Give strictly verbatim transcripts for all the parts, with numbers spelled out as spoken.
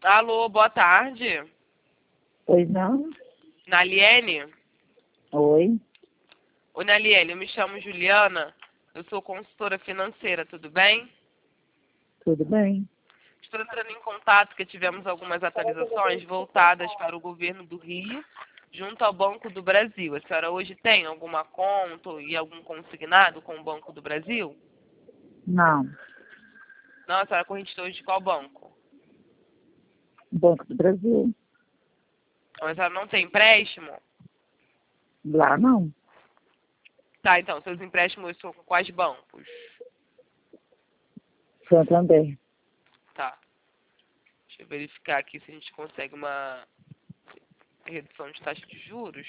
Alô, boa tarde. Pois não? Naliene? Oi, Oi, Naliene, eu me chamo Juliana. Eu sou consultora financeira, tudo bem? tudo bem? Estou entrando em contato porque tivemos algumas atualizações voltadas para o governo do Rio, junto ao Banco do Brasil. A senhora hoje tem alguma conta e algum consignado com o Banco do Brasil? Não, Não, a senhora corrente hoje de qual banco? Banco do Brasil. Então, a senhora não tem empréstimo? Lá não, Tá, então, seus empréstimos são com quais bancos? Santander. Tá. Deixa eu verificar aqui se a gente consegue uma redução de taxa de juros,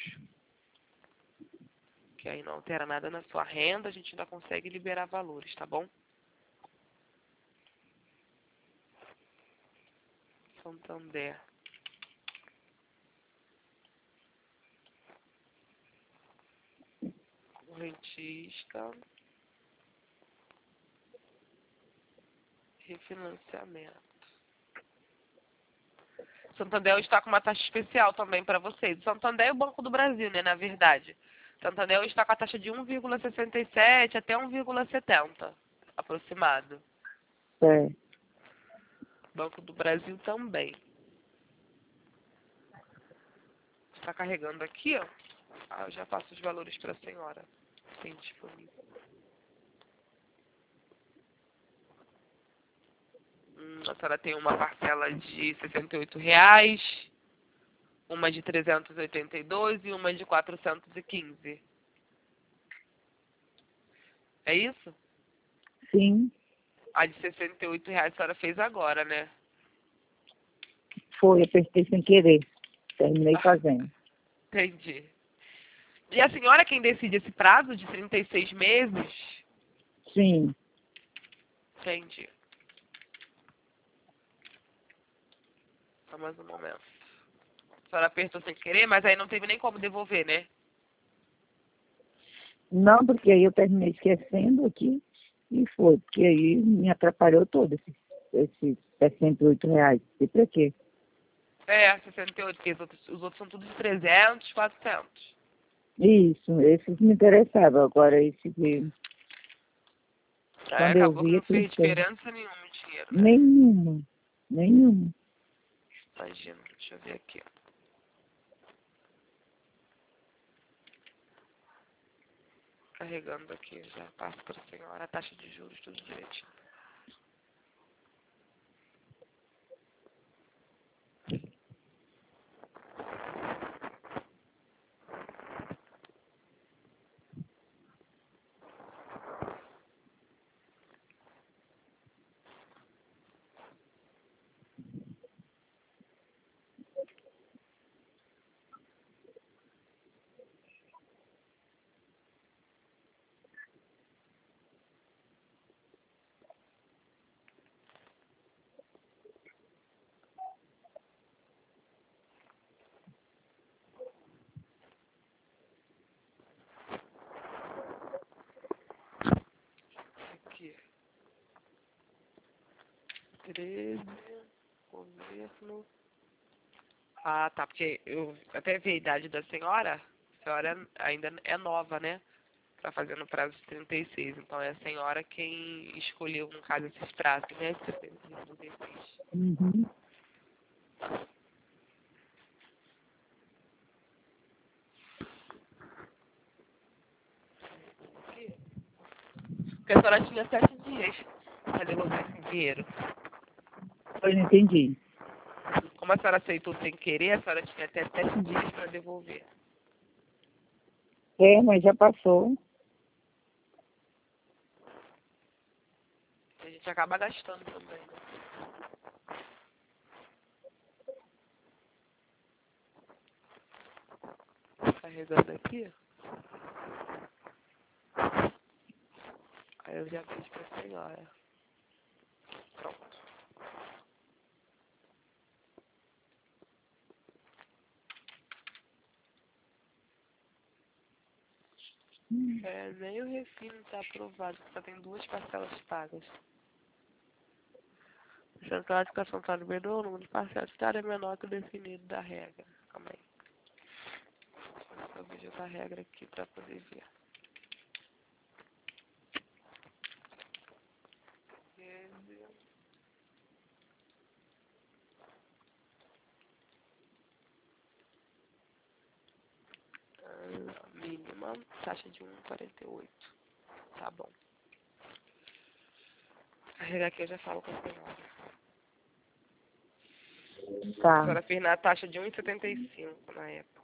que aí não altera nada na sua renda, a gente ainda consegue liberar valores, tá bom? Santander. Correntista. Refinanciamento. Santander está com uma taxa especial também para vocês. Santander é o Banco do Brasil, né, na verdade. Santander está com a taxa de um vírgula sessenta e sete até um vírgula setenta, aproximado. É. Banco do Brasil também. Está carregando aqui, ó. Ah, eu já passo os valores para a senhora. Tem disponível. Hum, a senhora tem uma parcela de sessenta e oito reais, uma de trezentos e oitenta e dois e uma de quatrocentos e quinze. É isso? Sim, A de sessenta e oito reais a senhora fez agora, né? foi, apertei sem querer. Terminei fazendo. Entendi. E a senhora é quem decide esse prazo de trinta e seis meses? Sim, Entendi. Só mais um momento. A senhora apertou sem querer, mas aí não teve nem como devolver, né? não, porque aí eu terminei esquecendo aqui e foi, porque aí me atrapalhou todo esses esse sessenta e oito reais. E pra quê? É, sessenta e oito, porque os outros, os outros são tudo de trezentos, quatrocentos. Isso, esses me interessavam. Agora, esse que Aí quando eu acabou que vi, não eu fez pensei, diferença nenhuma o dinheiro, né? nenhuma, nenhuma. Imagina, deixa eu ver aqui. Carregando aqui, já passo para a senhora a taxa de juros, tudo direitinho. Aqui. treze, governo. Ah, tá, porque eu até vi a idade da senhora. A senhora ainda é nova, né? Tá fazendo prazo de trinta e seis. Então é a senhora quem escolheu, no caso, esses prazos, né? De setenta e trinta e seis. Uhum. Porque a senhora tinha sete dias para devolver esse dinheiro. Eu não entendi. Como a senhora aceitou sem querer, a senhora tinha até sete dias para devolver. É, mas já passou. A gente acaba gastando também, né? Carregando aqui. Aí eu já fiz pra senhora. Pronto. É, nem o refino tá aprovado, só tem duas parcelas pagas. Sendo que a classificação está liberou, o número de parcelas é menor que o definido da regra. Calma aí. Eu vejo essa regra aqui para poder ver. Ah, mínima, taxa de um vírgula quarenta e oito. Tá bom. A regra aqui eu já falo com a senhora. Tá. A senhora fez na taxa de um vírgula setenta e cinco na época.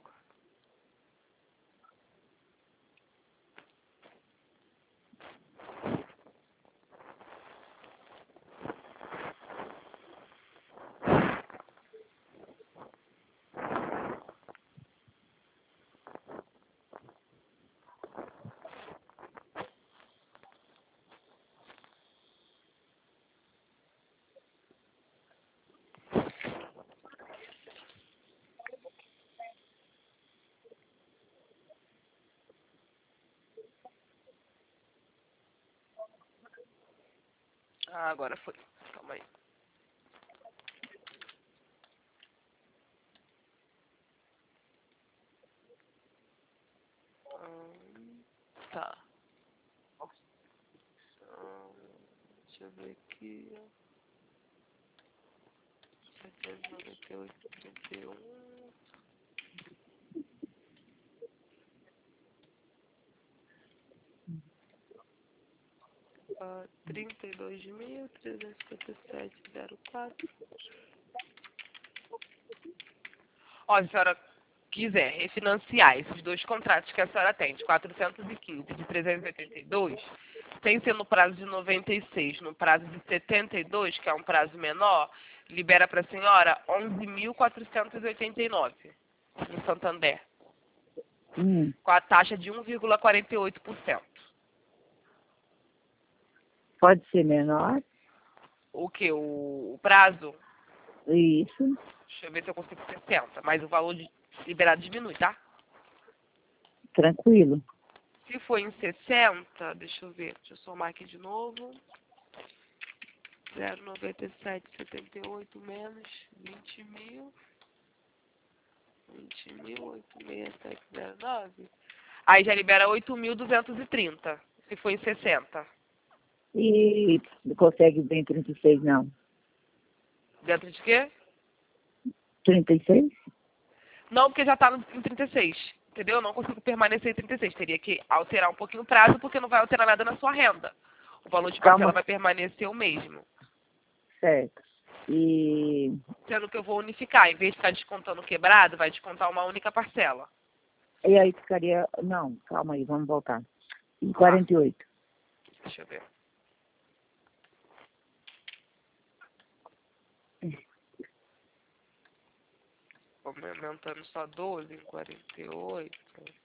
Ah, agora foi. Calma aí. Hum, tá. Hum, deixa eu ver aqui. setecentos e noventa e oito, trinta e um. Uh, trinta e dois mil, trezentos e cinquenta e sete, zero quatro. Ó, se a senhora quiser refinanciar esses dois contratos que a senhora tem, de quatrocentos e quinze e de trezentos e oitenta e dois, sem ser no prazo de noventa e seis, no prazo de setenta e dois, que é um prazo menor, libera para a senhora onze mil quatrocentos e oitenta e nove no Santander, Hum. com a taxa de um vírgula quarenta e oito por cento. Pode ser menor? O que? O, o prazo? Isso. Deixa eu ver se eu consigo sessenta, mas o valor de, liberado diminui, tá? Tranquilo. Se for em sessenta, deixa eu ver, deixa eu somar aqui de novo. zero vírgula noventa e sete setenta e oito menos vinte mil. vinte mil, oito seis sete zero nove. Aí já libera oito mil duzentos e trinta, se for em sessenta. E consegue bem trinta e seis, não? Dentro de quê? trinta e seis? Não, porque já está em trinta e seis. Entendeu? Eu não consigo permanecer em trinta e seis. Teria que alterar um pouquinho o prazo, porque não vai alterar nada na sua renda. O valor de parcela Calma. vai permanecer o mesmo. Certo. E Sendo que eu vou unificar. Em vez de ficar descontando quebrado, vai descontar uma única parcela. E aí ficaria... Não, calma aí, vamos voltar. E quarenta e oito? Deixa eu ver. Aumentando só doze em quarenta e oito.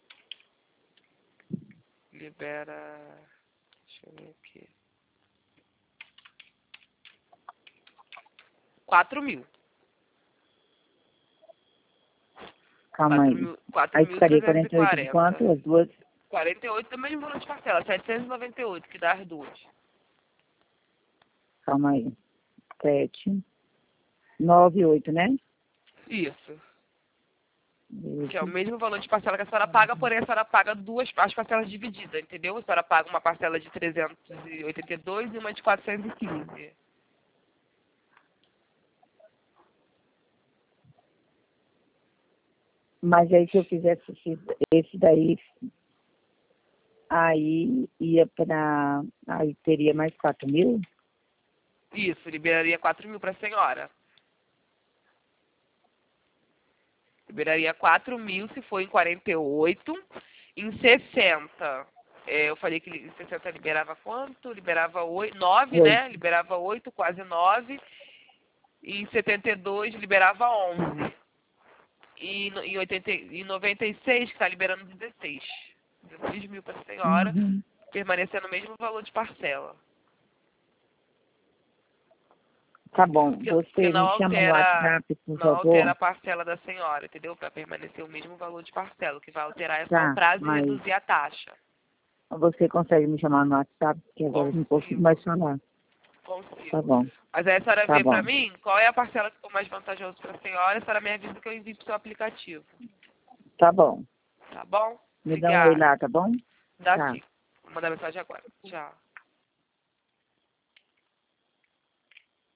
Libera... Deixa eu ver aqui. quatro mil. Calma aí. Aí ficaria quarenta e oito de quanto? As duas? quarenta e oito do mesmo valor de parcela. setecentos e noventa e oito, que dá as duas. Calma aí. sete, nove, oito, né? Isso. Isso. Que é o mesmo valor de parcela que a senhora paga, porém a senhora paga duas as parcelas divididas, entendeu? A senhora paga uma parcela de trezentos e oitenta e dois e uma de quatrocentos e quinze. Mas aí se eu fizesse esse daí, aí ia para... Aí teria mais quatro mil? Isso, liberaria quatro mil para a senhora. Liberaria quatro mil se for em quarenta e oito. Em sessenta, é, eu falei que em sessenta liberava quanto? Liberava oito, nove, né? Liberava oito, quase nove. E em setenta e dois liberava onze. E no- em, oitenta, em noventa e seis, que está liberando dezesseis. dezesseis mil para a senhora, Uhum. permanecendo o mesmo valor de parcela. Tá bom. Porque, porque Você não me chama no altera, WhatsApp, por não altera favor? a parcela da senhora, entendeu? Para permanecer o mesmo valor de parcela. O que vai alterar é só o Tá, prazo e mas reduzir a taxa. você consegue me chamar no WhatsApp? Porque agora eu não consigo Consigo. mais falar. consigo. Tá bom. Mas aí a senhora Tá vê bom. pra mim qual é a parcela que for mais vantajosa pra senhora, a senhora me avisa que eu envio pro seu aplicativo. Tá bom. Tá bom? Me dá um oi Obrigada. lá, tá bom? Dá Tá. sim. Vou mandar mensagem agora. Tchau.